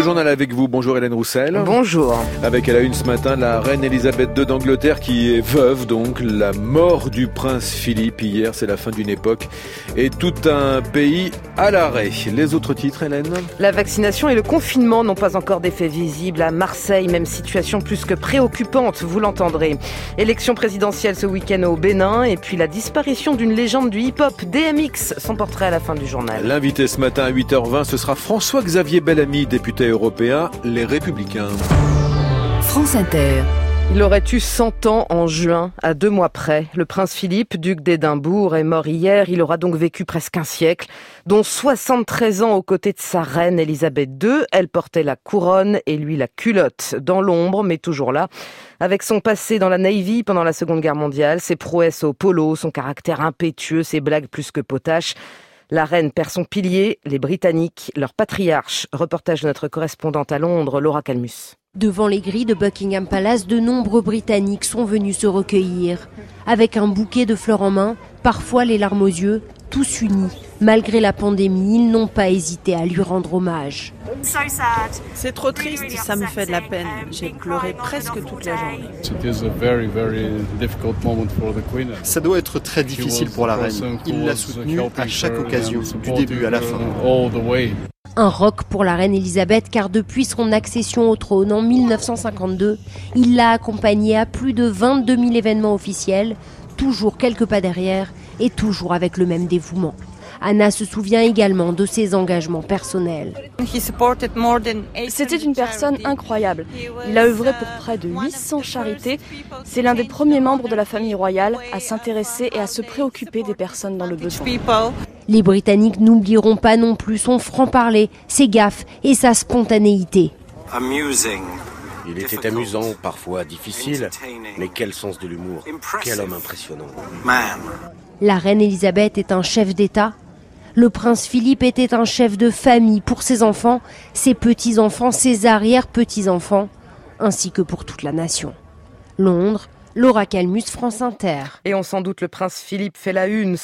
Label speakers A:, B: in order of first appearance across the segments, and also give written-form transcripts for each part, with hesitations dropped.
A: journal avec vous. Bonjour Hélène Roussel.
B: Bonjour.
A: Avec à la une ce matin, la reine Elisabeth II d'Angleterre qui est veuve, donc la mort du prince Philippe hier, c'est la fin d'une époque et tout un pays à l'arrêt. Les autres titres, Hélène?
B: La vaccination et le confinement n'ont pas encore d'effet visible à Marseille, même situation plus que préoccupante, vous l'entendrez. Élection présidentielle ce week-end au Bénin et puis la disparition d'une légende du hip-hop, DMX, son portrait à la fin du journal.
A: L'invité ce matin à 8h20, ce sera François-Xavier Bellamy, député européen, Les Républicains.
C: France Inter.
B: Il aurait eu 100 ans en juin, à 2 mois près. Le prince Philippe, duc d'Édimbourg, est mort hier. Il aura donc vécu presque un siècle, dont 73 ans aux côtés de sa reine Elisabeth II. Elle portait la couronne et lui la culotte, dans l'ombre, mais toujours là. Avec son passé dans la Navy pendant la Seconde Guerre mondiale, ses prouesses au polo, son caractère impétueux, ses blagues plus que potaches, la reine perd son pilier, les Britanniques, leur patriarche. Reportage de notre correspondante à Londres, Laura Calmus.
D: Devant les grilles de Buckingham Palace, de nombreux Britanniques sont venus se recueillir. Avec un bouquet de fleurs en main, parfois les larmes aux yeux, tous unis. Malgré la pandémie, ils n'ont pas hésité à lui rendre hommage.
E: C'est trop triste, ça me fait de la peine. J'ai pleuré presque toute la journée.
F: Ça doit être très difficile pour la reine. Il l'a soutenue à chaque occasion, du début à la fin.
D: Un roc pour la reine Elisabeth car depuis son accession au trône en 1952, il l'a accompagnée à plus de 22 000 événements officiels, toujours quelques pas derrière et toujours avec le même dévouement. Anna se souvient également de ses engagements personnels.
G: C'était une personne incroyable. Il a œuvré pour près de 800 charités. C'est l'un des premiers membres de la famille royale à s'intéresser et à se préoccuper des personnes dans le besoin.
D: Les Britanniques n'oublieront pas non plus son franc-parler, ses gaffes et sa spontanéité.
H: Il était amusant, parfois difficile, mais quel sens de l'humour, quel homme impressionnant.
D: La reine Elisabeth est un chef d'État. Le prince Philippe était un chef de famille pour ses enfants, ses petits-enfants, ses arrière-petits-enfants, ainsi que pour toute la nation. Londres, Laura Calmus, France Inter.
B: Et on s'en doute, le prince Philippe fait la une,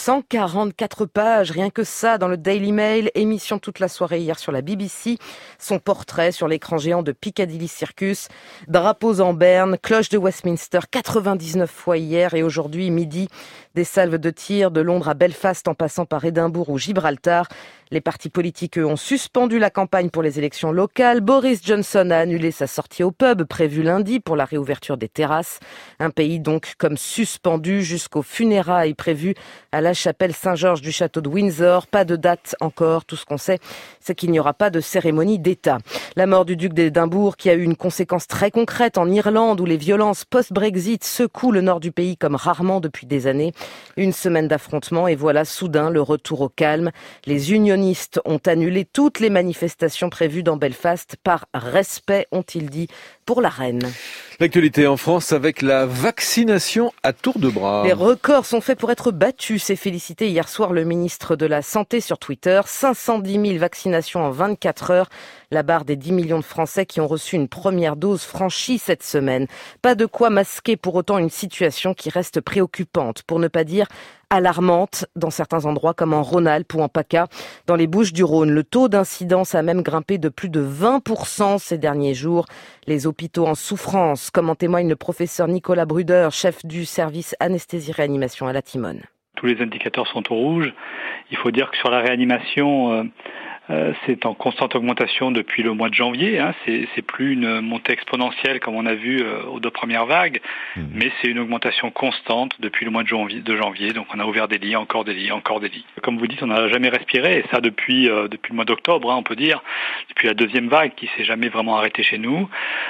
B: 144 pages, rien que ça, dans le Daily Mail, émission toute la soirée hier sur la BBC, son portrait sur l'écran géant de Piccadilly Circus, drapeaux en berne, cloche de Westminster, 99 fois hier et aujourd'hui midi, des salves de tir de Londres à Belfast en passant par Édimbourg ou Gibraltar. Les partis politiques, eux, ont suspendu la campagne pour les élections locales. Boris Johnson a annulé sa sortie au pub prévue lundi pour la réouverture des terrasses. Un pays donc comme suspendu jusqu'aux funérailles prévues à la chapelle Saint-Georges du château de Windsor. Pas de date encore. Tout ce qu'on sait, c'est qu'il n'y aura pas de cérémonie d'État. La mort du duc d'Édimbourg qui a eu une conséquence très concrète en Irlande où les violences post-Brexit secouent le nord du pays comme rarement depuis des années. Une semaine d'affrontements et voilà soudain le retour au calme. Les unionistes ont annulé toutes les manifestations prévues dans Belfast par respect, ont-ils dit, pour la reine.
A: L'actualité en France avec la vaccination à tour de bras.
B: Les records sont faits pour être battus, s'est félicité hier soir le ministre de la Santé sur Twitter. 510 000 vaccinations en 24 heures. La barre des 10 millions de Français qui ont reçu une première dose franchie cette semaine. Pas de quoi masquer pour autant une situation qui reste préoccupante, pour ne pas dire alarmante dans certains endroits comme en Rhône-Alpes ou en PACA. Dans les Bouches-du-Rhône, le taux d'incidence a même grimpé de plus de 20% ces derniers jours. Les hôpitaux en souffrance, comme en témoigne le professeur Nicolas Bruder, chef du service anesthésie-réanimation à la Timone.
I: Tous les indicateurs sont au rouge. Il faut dire que sur la réanimation, c'est en constante augmentation depuis le mois de janvier. C'est plus une montée exponentielle comme on a vu aux 2 premières vagues, mais c'est une augmentation constante depuis le mois de janvier. Donc on a ouvert des lits, encore des lits, encore des lits. Comme vous dites, on n'a jamais respiré, et ça depuis le mois d'octobre, on peut dire, depuis la 2e vague qui s'est jamais vraiment arrêtée chez nous.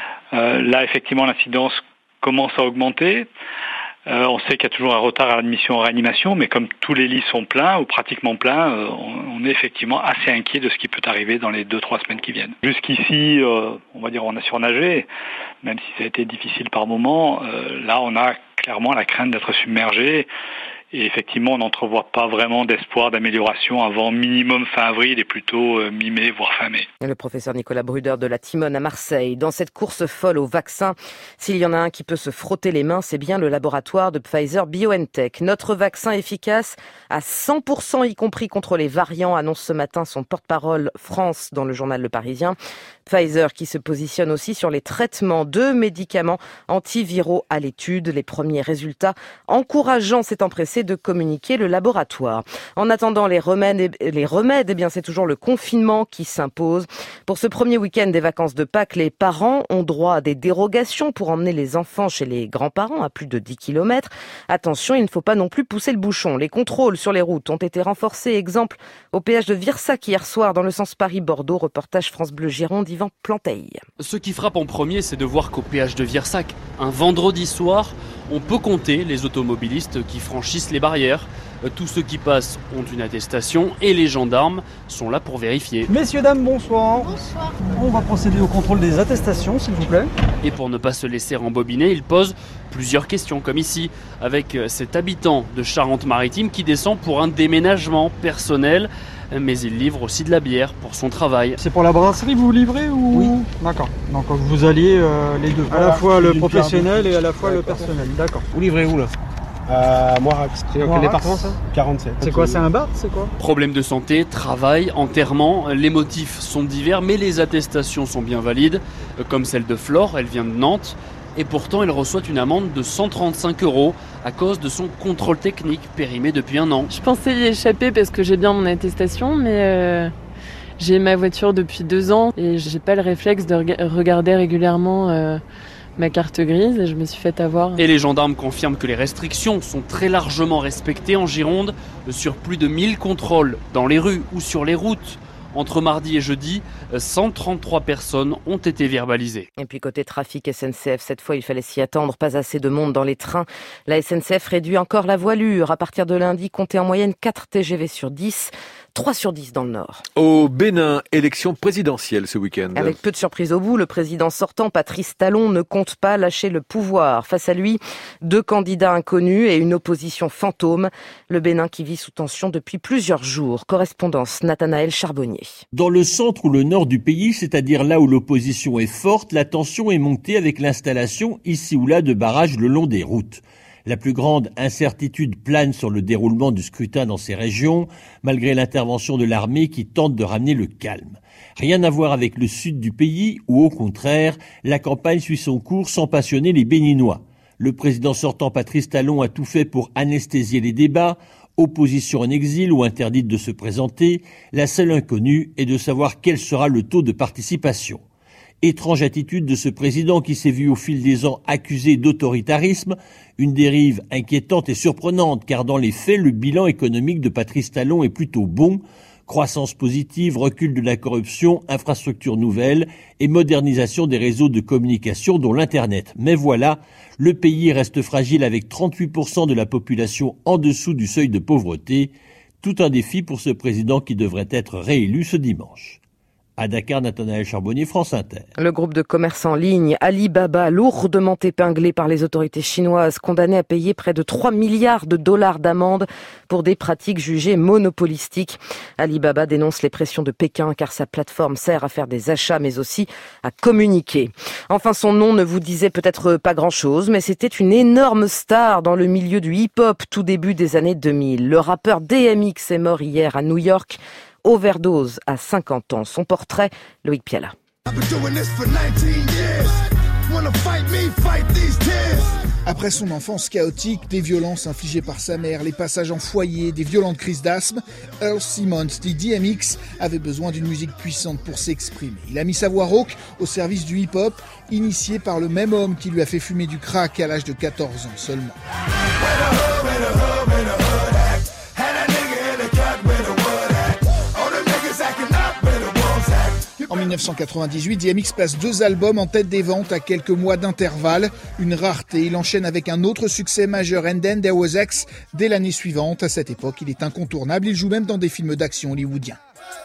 I: Là, effectivement, l'incidence commence à augmenter. On sait qu'il y a toujours un retard à l'admission en réanimation, mais comme tous les lits sont pleins ou pratiquement pleins, on est effectivement assez inquiet de ce qui peut arriver dans les 2-3 semaines qui viennent. Jusqu'ici, on va dire on a surnagé, même si ça a été difficile par moments. Là, on a clairement la crainte d'être submergé. Et effectivement, on n'entrevoit pas vraiment d'espoir d'amélioration avant minimum fin avril et plutôt mi-mai, voire fin mai.
B: Le professeur Nicolas Bruder de la Timone à Marseille. Dans cette course folle au vaccin, s'il y en a un qui peut se frotter les mains, c'est bien le laboratoire de Pfizer-BioNTech. Notre vaccin efficace à 100%, y compris contre les variants, annonce ce matin son porte-parole France dans le journal Le Parisien. Pfizer qui se positionne aussi sur les traitements de médicaments antiviraux à l'étude. Les premiers résultats encourageants s'est empressé de communiquer le laboratoire. En attendant les remèdes, eh bien c'est toujours le confinement qui s'impose. Pour ce premier week-end des vacances de Pâques, les parents ont droit à des dérogations pour emmener les enfants chez les grands-parents à plus de 10 km. Attention, il ne faut pas non plus pousser le bouchon. Les contrôles sur les routes ont été renforcés. Exemple au péage de Virsac hier soir dans le sens Paris-Bordeaux. Reportage France Bleu Gironde, Yvan Planteil.
J: Ce qui frappe en premier, c'est de voir qu'au péage de Virsac, un vendredi soir, on peut compter les automobilistes qui franchissent les barrières. Tous ceux qui passent ont une attestation et les gendarmes sont là pour vérifier.
K: Messieurs, dames, bonsoir. Bonsoir. On va procéder au contrôle des attestations, s'il vous plaît.
J: Et pour ne pas se laisser rembobiner, il pose plusieurs questions, comme ici, avec cet habitant de Charente-Maritime qui descend pour un déménagement personnel. Mais il livre aussi de la bière pour son travail.
K: C'est pour la brasserie, vous livrez ou... Oui. D'accord. Donc vous alliez les deux, à la fois le professionnel et à la fois le personnel. D'accord.
L: Vous livrez où là Moirax. C'est quel département ça 47.
K: C'est quoi, c'est un bar, c'est quoi?
J: Problème de santé, travail, enterrement, les motifs sont divers, mais les attestations sont bien valides, comme celle de Flore, elle vient de Nantes. Et pourtant, elle reçoit une amende de 135 € à cause de son contrôle technique périmé depuis 1 an.
M: Je pensais y échapper parce que j'ai bien mon attestation, mais j'ai ma voiture depuis 2 ans et j'ai pas le réflexe de regarder régulièrement ma carte grise et je me suis fait avoir.
J: Et les gendarmes confirment que les restrictions sont très largement respectées en Gironde, sur plus de 1000 contrôles dans les rues ou sur les routes. Entre mardi et jeudi, 133 personnes ont été verbalisées.
B: Et puis côté trafic SNCF, cette fois il fallait s'y attendre, pas assez de monde dans les trains. La SNCF réduit encore la voilure. À partir de lundi, comptez en moyenne 4 TGV sur 10. 3 sur 10 dans le Nord.
A: Au Bénin, élection présidentielle ce week-end.
B: Avec peu de surprises au bout, le président sortant, Patrice Talon, ne compte pas lâcher le pouvoir. Face à lui, 2 candidats inconnus et une opposition fantôme. Le Bénin qui vit sous tension depuis plusieurs jours. Correspondance Nathanaël Charbonnier.
N: Dans le centre ou le nord du pays, c'est-à-dire là où l'opposition est forte, la tension est montée avec l'installation ici ou là de barrages le long des routes. La plus grande incertitude plane sur le déroulement du scrutin dans ces régions, malgré l'intervention de l'armée qui tente de ramener le calme. Rien à voir avec le sud du pays, où au contraire, la campagne suit son cours sans passionner les Béninois. Le président sortant Patrice Talon a tout fait pour anesthésier les débats. Opposition en exil ou interdite de se présenter, la seule inconnue est de savoir quel sera le taux de participation. Étrange attitude de ce président qui s'est vu au fil des ans accusé d'autoritarisme, une dérive inquiétante et surprenante car dans les faits, le bilan économique de Patrice Talon est plutôt bon. Croissance positive, recul de la corruption, infrastructures nouvelles et modernisation des réseaux de communication dont l'Internet. Mais voilà, le pays reste fragile avec 38% de la population en dessous du seuil de pauvreté. Tout un défi pour ce président qui devrait être réélu ce dimanche. À Dakar, Nathanaël Charbonnier, France Inter.
B: Le groupe de commerce en ligne Alibaba, lourdement épinglé par les autorités chinoises, condamné à payer près de 3 milliards de dollars d'amende pour des pratiques jugées monopolistiques. Alibaba dénonce les pressions de Pékin car sa plateforme sert à faire des achats mais aussi à communiquer. Enfin, son nom ne vous disait peut-être pas grand-chose, mais c'était une énorme star dans le milieu du hip-hop tout début des années 2000. Le rappeur DMX est mort hier à New York. Overdose à 50 ans. Son portrait, Loïc Piala.
O: Après son enfance chaotique, des violences infligées par sa mère, les passages en foyer, des violentes crises d'asthme, Earl Simmons, dit DMX, avait besoin d'une musique puissante pour s'exprimer. Il a mis sa voix rauque au service du hip-hop, initié par le même homme qui lui a fait fumer du crack à l'âge de 14 ans seulement. En 1998, DMX passe 2 albums en tête des ventes à quelques mois d'intervalle. Une rareté, il enchaîne avec un autre succès majeur, And Then There Was X, dès l'année suivante. À cette époque, il est incontournable, il joue même dans des films d'action hollywoodiens.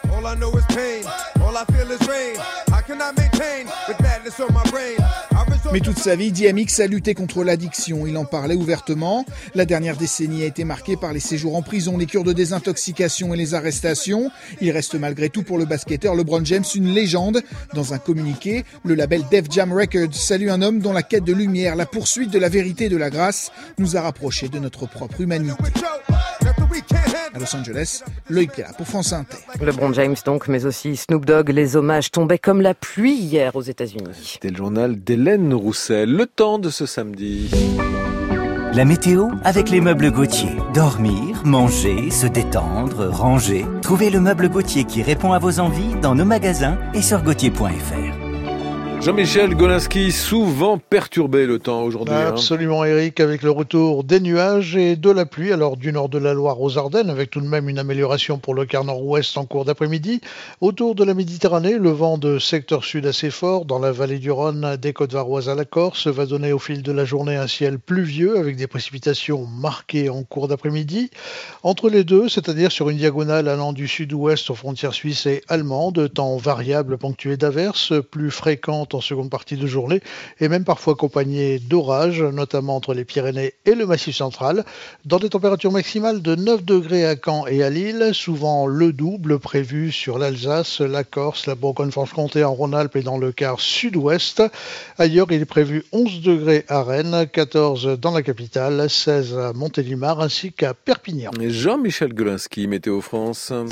O: Mais toute sa vie, DMX a lutté contre l'addiction. Il en parlait ouvertement. La dernière décennie a été marquée par les séjours en prison, les cures de désintoxication et les arrestations. Il reste malgré tout pour le basketteur LeBron James une légende. Dans un communiqué, le label Def Jam Records salue un homme dont la quête de lumière, la poursuite de la vérité et de la grâce nous a rapprochés de notre propre humanité. À Los Angeles, Loïc Pléra pour France Inter.
B: LeBron James donc, mais aussi Snoop Dogg. Les hommages tombaient comme la pluie hier aux États-Unis.
A: C'était le journal d'Hélène Roussel. Le temps de ce samedi.
P: La météo avec les meubles Gauthier. Dormir, manger, se détendre, ranger. Trouvez le meuble Gauthier qui répond à vos envies dans nos magasins et sur gauthier.fr.
A: Jean-Michel Golinski, souvent perturbé le temps aujourd'hui.
Q: Absolument Eric, avec le retour des nuages et de la pluie, alors du nord de la Loire aux Ardennes, avec tout de même une amélioration pour le quart nord-ouest en cours d'après-midi. Autour de la Méditerranée, le vent de secteur sud assez fort, dans la vallée du Rhône, des Côtes-Varoises à la Corse, va donner au fil de la journée un ciel pluvieux, avec des précipitations marquées en cours d'après-midi. Entre les deux, c'est-à-dire sur une diagonale allant du sud-ouest aux frontières suisses et allemandes, temps variable ponctué d'averses, plus fréquentes en seconde partie de journée et même parfois accompagné d'orages, notamment entre les Pyrénées et le Massif central, dans des températures maximales de 9 degrés à Caen et à Lille, souvent le double prévu sur l'Alsace, la Corse, la Bourgogne-Franche-Comté en Rhône-Alpes et dans le quart sud-ouest. Ailleurs, il est prévu 11 degrés à Rennes, 14 dans la capitale, 16 à Montélimar ainsi qu'à Perpignan.
A: Jean-Michel Golinski, Météo France.